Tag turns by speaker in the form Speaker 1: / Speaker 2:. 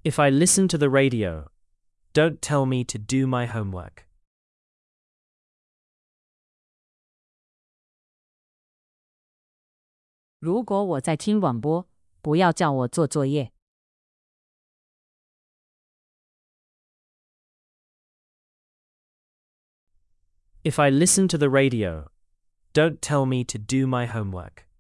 Speaker 1: If I listen to the radio, don't tell me to do my homework.
Speaker 2: 如果我在听广播，不要叫我做作业。
Speaker 1: If I listen to the radio, don't tell me to do my homework.